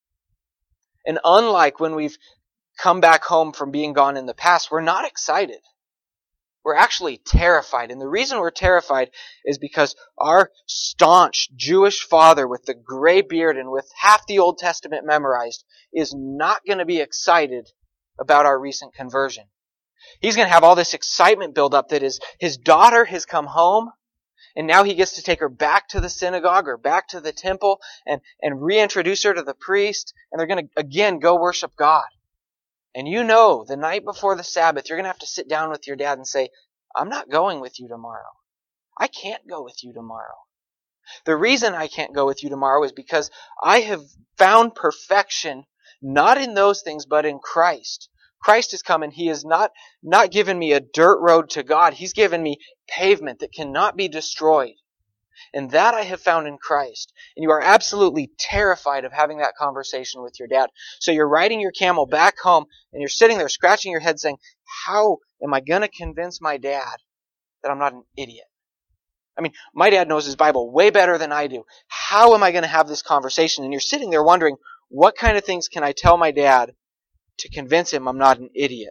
And unlike when we've come back home from being gone in the past, we're not excited. We're actually terrified. And the reason we're terrified is because our staunch Jewish father with the gray beard and with half the Old Testament memorized is not going to be excited about our recent conversion. He's going to have all this excitement build up that his, his daughter has come home, and now he gets to take her back to the synagogue or back to the temple and, and reintroduce her to the priest, and they're going to again go worship God. And you know, the night before the Sabbath, you're going to have to sit down with your dad and say, I'm not going with you tomorrow. I can't go with you tomorrow. The reason I can't go with you tomorrow is because I have found perfection not in those things, but in Christ. Christ has come and He has not, not given me a dirt road to God. He's given me pavement that cannot be destroyed. And that I have found in Christ. And you are absolutely terrified of having that conversation with your dad. So you're riding your camel back home and you're sitting there scratching your head saying, how am I going to convince my dad that I'm not an idiot? I mean, my dad knows his Bible way better than I do. How am I going to have this conversation? And you're sitting there wondering, what kind of things can I tell my dad to convince him I'm not an idiot?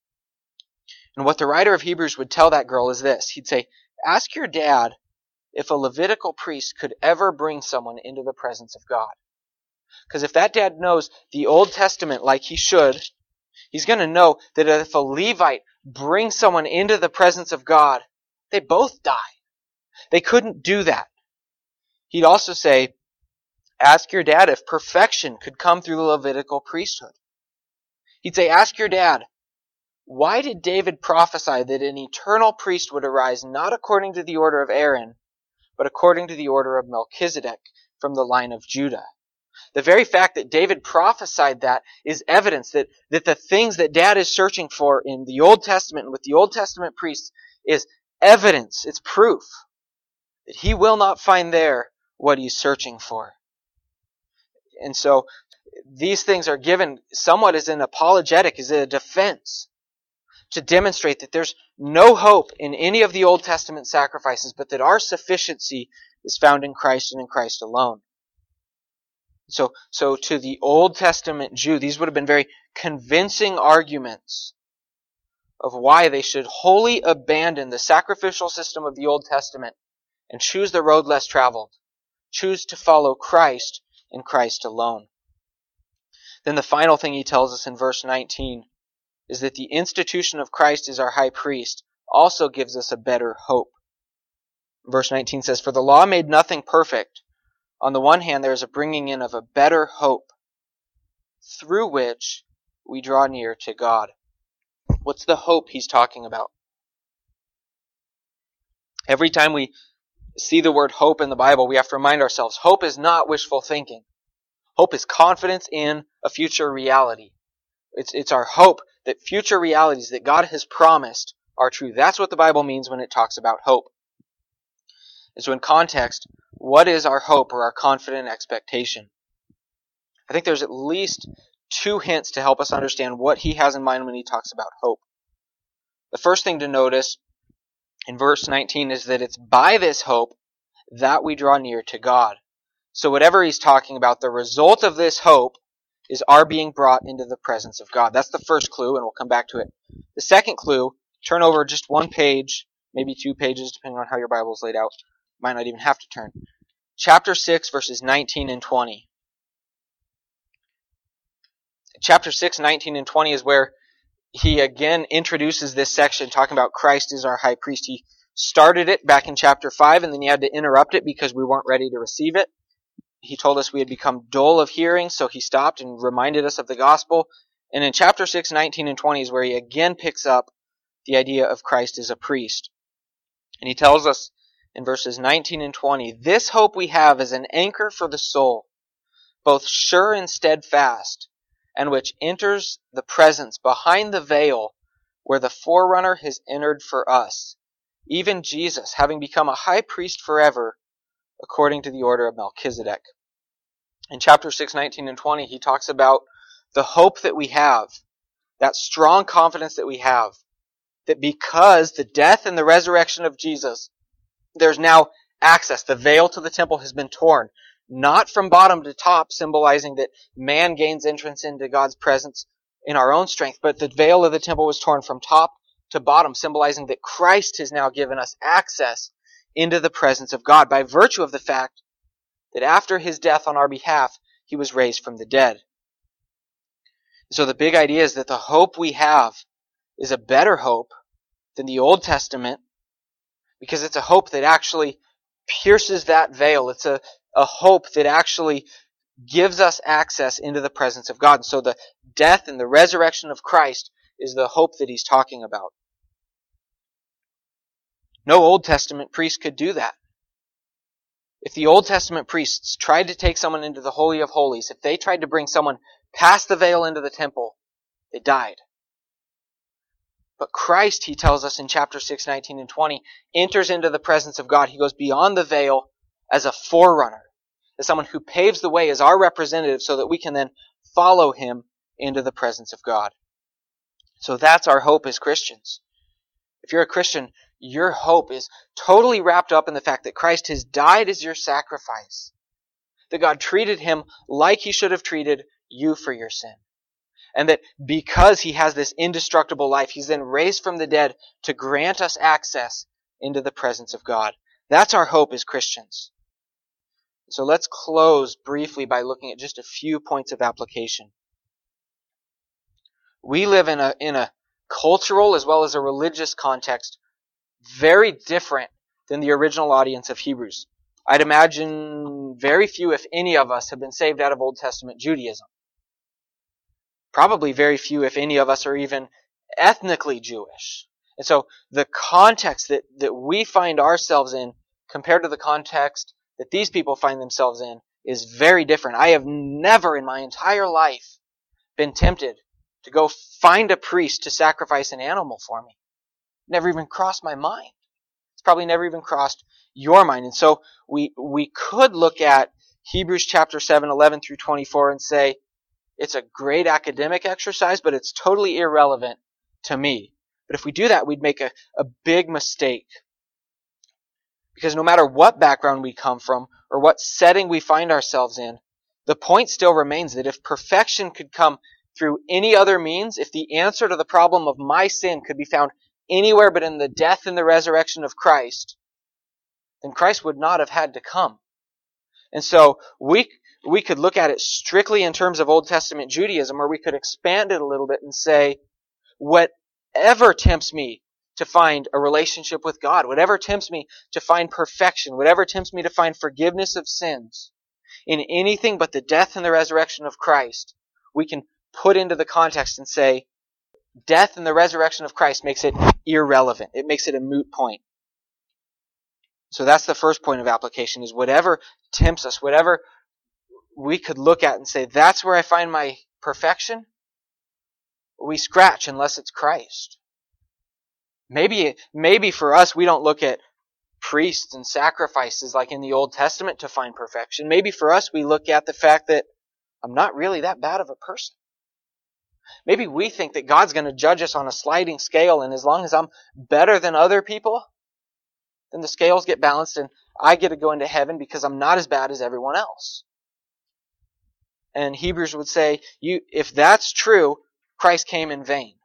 And what the writer of Hebrews would tell that girl is this. He'd say, ask your dad if a Levitical priest could ever bring someone into the presence of God. Because if that dad knows the Old Testament like he should, he's going to know that if a Levite brings someone into the presence of God, they both die. They couldn't do that. He'd also say, ask your dad if perfection could come through the Levitical priesthood. He'd say, ask your dad, why did David prophesy that an eternal priest would arise not according to the order of Aaron, but according to the order of Melchizedek from the line of Judah? The very fact that David prophesied that is evidence that, that the things that Dad is searching for in the Old Testament and with the Old Testament priests is evidence, it's proof that he will not find there what he's searching for. And so these things are given somewhat as an apologetic, as a defense, to demonstrate that there's no hope in any of the Old Testament sacrifices, but that our sufficiency is found in Christ and in Christ alone. So, so to the Old Testament Jew, these would have been very convincing arguments of why they should wholly abandon the sacrificial system of the Old Testament and choose the road less traveled. Choose to follow Christ and Christ alone. Then the final thing he tells us in verse nineteen is that the institution of Christ as our high priest also gives us a better hope. Verse nineteen says, for the law made nothing perfect. On the one hand, there is a bringing in of a better hope, through which we draw near to God. What's the hope he's talking about? Every time we see the word hope in the Bible, we have to remind ourselves, hope is not wishful thinking. Hope is confidence in a future reality. It's, it's our hope that future realities that God has promised are true. That's what the Bible means when it talks about hope. And so in context, what is our hope or our confident expectation? I think there's at least two hints to help us understand what he has in mind when he talks about hope. The first thing to notice in verse nineteen is that it's by this hope that we draw near to God. So whatever he's talking about, the result of this hope is our being brought into the presence of God. That's the first clue, and we'll come back to it. The second clue, turn over just one page, maybe two pages, depending on how your Bible is laid out. Might not even have to turn. Chapter six, verses nineteen and twenty. Chapter six, nineteen and twenty is where he again introduces this section talking about Christ as our high priest. He started it back in chapter five, and then he had to interrupt it because we weren't ready to receive it. He told us we had become dull of hearing, so he stopped and reminded us of the gospel. And in chapter six, nineteen and twenty is where he again picks up the idea of Christ as a priest. And he tells us in verses nineteen and twenty, this hope we have is an anchor for the soul, both sure and steadfast, and which enters the presence behind the veil where the forerunner has entered for us, even Jesus, having become a high priest forever, according to the order of Melchizedek. In chapter six, nineteen and twenty, he talks about the hope that we have, that strong confidence that we have, that because the death and the resurrection of Jesus, there's now access. The veil to the temple has been torn, not from bottom to top, symbolizing that man gains entrance into God's presence in our own strength, but the veil of the temple was torn from top to bottom, symbolizing that Christ has now given us access into the presence of God by virtue of the fact that after his death on our behalf, he was raised from the dead. So the big idea is that the hope we have is a better hope than the Old Testament, because it's a hope that actually pierces that veil. It's a, a hope that actually gives us access into the presence of God. And so the death and the resurrection of Christ is the hope that he's talking about. No Old Testament priest could do that. If the Old Testament priests tried to take someone into the Holy of Holies, if they tried to bring someone past the veil into the temple, they died. But Christ, he tells us in chapter six, nineteen and twenty, enters into the presence of God. He goes beyond the veil as a forerunner, as someone who paves the way as our representative so that we can then follow him into the presence of God. So that's our hope as Christians. If you're a Christian, your hope is totally wrapped up in the fact that Christ has died as your sacrifice, that God treated him like he should have treated you for your sin, and that because he has this indestructible life, he's then raised from the dead to grant us access into the presence of God. That's our hope as Christians. So let's close briefly by looking at just a few points of application. We live in a, in a cultural as well as a religious context very different than the original audience of Hebrews. I'd imagine very few, if any of us, have been saved out of Old Testament Judaism. Probably very few, if any of us, are even ethnically Jewish. And so the context that, that we find ourselves in compared to the context that these people find themselves in is very different. I have never in my entire life been tempted to go find a priest to sacrifice an animal for me. Never even crossed my mind. It's probably never even crossed your mind. And so we we could look at Hebrews chapter seven, eleven through twenty-four and say, it's a great academic exercise, but it's totally irrelevant to me. But if we do that, we'd make a, a big mistake. Because no matter what background we come from or what setting we find ourselves in, the point still remains that if perfection could come through any other means, if the answer to the problem of my sin could be found anywhere but in the death and the resurrection of Christ, then Christ would not have had to come. And so we we could look at it strictly in terms of Old Testament Judaism, or we could expand it a little bit and say, whatever tempts me to find a relationship with God, whatever tempts me to find perfection, whatever tempts me to find forgiveness of sins, in anything but the death and the resurrection of Christ, we can put into the context and say, death and the resurrection of Christ makes it irrelevant. It makes it a moot point. So that's the first point of application, is whatever tempts us, whatever we could look at and say, that's where I find my perfection, we scratch unless it's Christ. Maybe, maybe for us, we don't look at priests and sacrifices like in the Old Testament to find perfection. Maybe for us, we look at the fact that I'm not really that bad of a person. Maybe we think that God's going to judge us on a sliding scale, and as long as I'm better than other people, then the scales get balanced and I get to go into heaven because I'm not as bad as everyone else. And Hebrews would say, you, if that's true, Christ came in vain.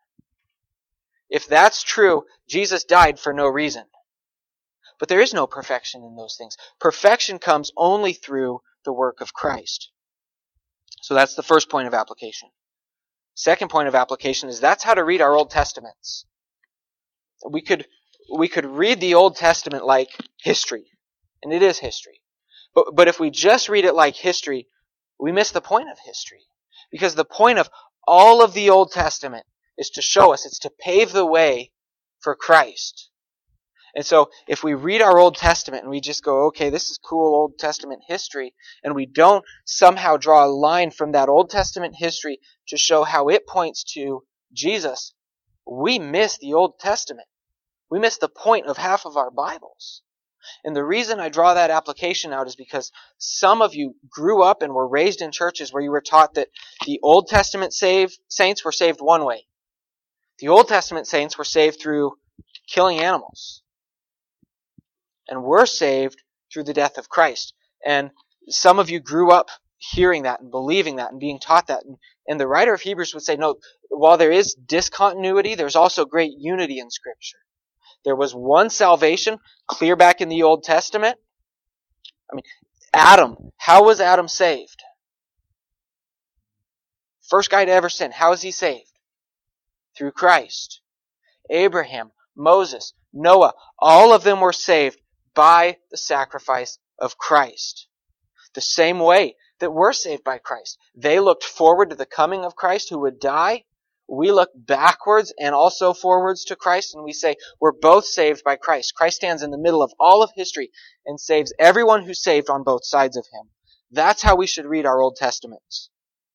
If that's true, Jesus died for no reason. But there is no perfection in those things. Perfection comes only through the work of Christ. So that's the first point of application. Second point of application is that's how to read our Old Testaments. We could we could read the Old Testament like history, and it is history. But but if we just read it like history, we miss the point of history. Because the point of all of the Old Testament is to show us, it's to pave the way for Christ. And so if we read our Old Testament and we just go, okay, this is cool Old Testament history, and we don't somehow draw a line from that Old Testament history to show how it points to Jesus, we miss the Old Testament. We miss the point of half of our Bibles. And the reason I draw that application out is because some of you grew up and were raised in churches where you were taught that the Old Testament saved, saints were saved one way. The Old Testament saints were saved through killing animals. And we're saved through the death of Christ. And some of you grew up hearing that and believing that and being taught that. And, and the writer of Hebrews would say, no, while there is discontinuity, there's also great unity in Scripture. There was one salvation clear back in the Old Testament. I mean, Adam, how was Adam saved? First guy to ever sin. How is he saved? Through Christ. Abraham, Moses, Noah, all of them were saved by the sacrifice of Christ. The same way that we're saved by Christ. They looked forward to the coming of Christ who would die. We look backwards and also forwards to Christ, and we say we're both saved by Christ. Christ stands in the middle of all of history and saves everyone who's saved on both sides of him. That's how we should read our Old Testaments.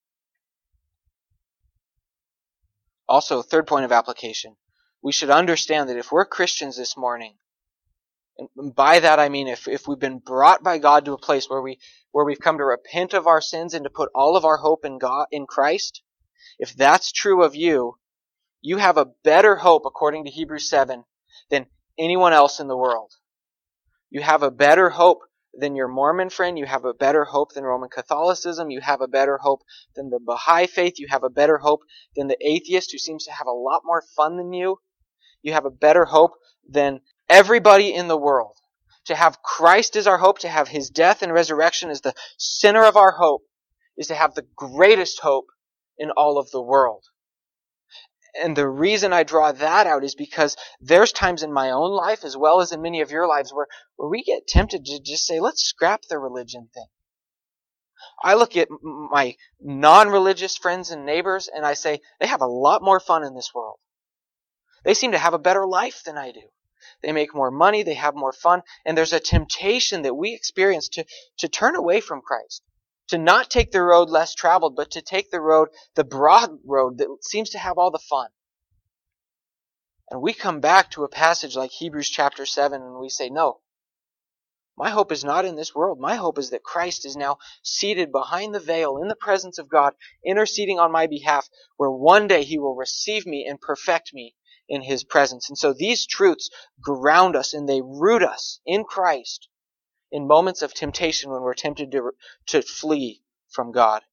Also, third point of application. We should understand that if we're Christians this morning, and by that I mean if, if we've been brought by God to a place where we where we've come to repent of our sins and to put all of our hope in God in Christ, if that's true of you, you have a better hope, according to Hebrews seven, than anyone else in the world. You have a better hope than your Mormon friend. You have a better hope than Roman Catholicism. You have a better hope than the Baha'i faith. You have a better hope than the atheist who seems to have a lot more fun than you. You have a better hope than everybody in the world. To have Christ as our hope, to have His death and resurrection as the center of our hope, is to have the greatest hope in all of the world. And the reason I draw that out is because there's times in my own life, as well as in many of your lives, where, where we get tempted to just say, let's scrap the religion thing. I look at my non-religious friends and neighbors, and I say, they have a lot more fun in this world. They seem to have a better life than I do. They make more money, they have more fun, and there's a temptation that we experience to, to turn away from Christ. To not take the road less traveled, but to take the road, the broad road that seems to have all the fun. And we come back to a passage like Hebrews chapter seven and we say, no, my hope is not in this world. My hope is that Christ is now seated behind the veil in the presence of God, interceding on my behalf, where one day He will receive me and perfect me in His presence. And so these truths ground us and they root us in Christ in moments of temptation when we're tempted to, to flee from God.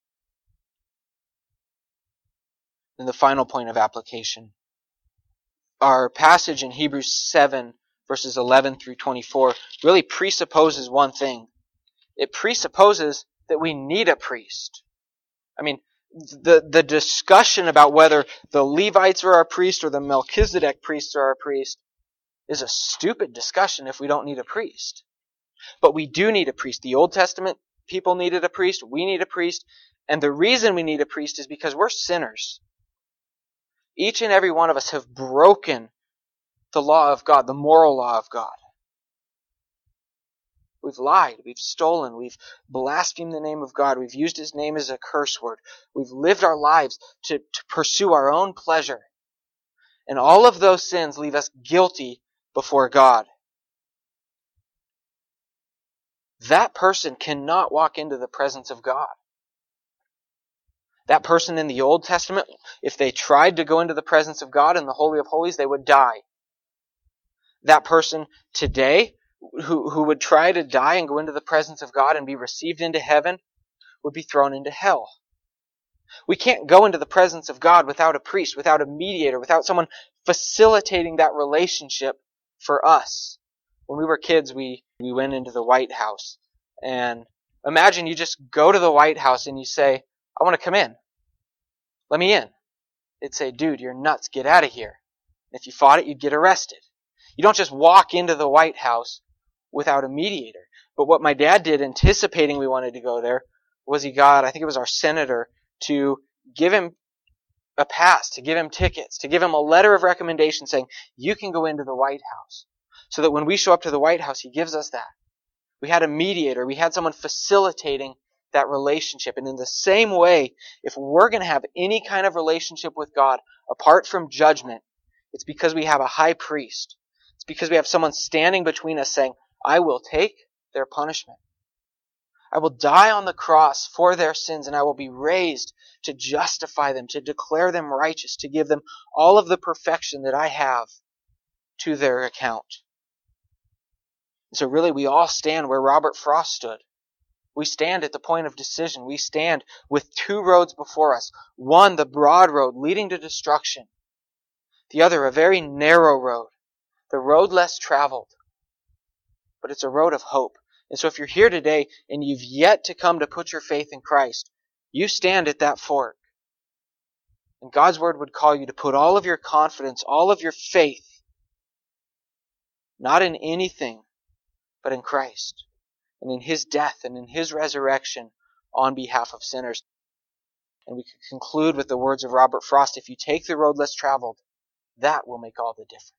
And the final point of application. Our passage in Hebrews seven, verses eleven through twenty-four, really presupposes one thing. It presupposes that we need a priest. I mean, the, the discussion about whether the Levites are our priest or the Melchizedek priests are our priest is a stupid discussion if we don't need a priest. But we do need a priest. The Old Testament people needed a priest. We need a priest. And the reason we need a priest is because we're sinners. Each and every one of us have broken the law of God, the moral law of God. We've lied. We've stolen. We've blasphemed the name of God. We've used His name as a curse word. We've lived our lives to, to pursue our own pleasure. And all of those sins leave us guilty before God. That person cannot walk into the presence of God. That person in the Old Testament, if they tried to go into the presence of God in the Holy of Holies, they would die. That person today, who, who would try to die and go into the presence of God and be received into heaven, would be thrown into hell. We can't go into the presence of God without a priest, without a mediator, without someone facilitating that relationship for us. When we were kids, we, we went into the White House. And imagine you just go to the White House and you say, I want to come in. Let me in. They'd say, dude, you're nuts. Get out of here. And if you fought it, you'd get arrested. You don't just walk into the White House without a mediator. But what my dad did, anticipating we wanted to go there, was he got, I think it was our senator, to give him a pass, to give him tickets, to give him a letter of recommendation saying, you can go into the White House. so that when we show up to the White House, he gives us that. We had a mediator. We had someone facilitating that relationship. And in the same way, if we're going to have any kind of relationship with God apart from judgment, it's because we have a high priest. It's because we have someone standing between us saying, I will take their punishment. I will die on the cross for their sins, and I will be raised to justify them, to declare them righteous, to give them all of the perfection that I have to their account. So really, we all stand where Robert Frost stood. We stand at the point of decision. We stand with two roads before us. One, the broad road leading to destruction. The other, a very narrow road, the road less traveled. But it's a road of hope. And so if you're here today and you've yet to come to put your faith in Christ, you stand at that fork. And God's Word would call you to put all of your confidence, all of your faith, not in anything, but in Christ, and in His death and in His resurrection on behalf of sinners. And we could conclude with the words of Robert Frost, if you take the road less traveled, that will make all the difference.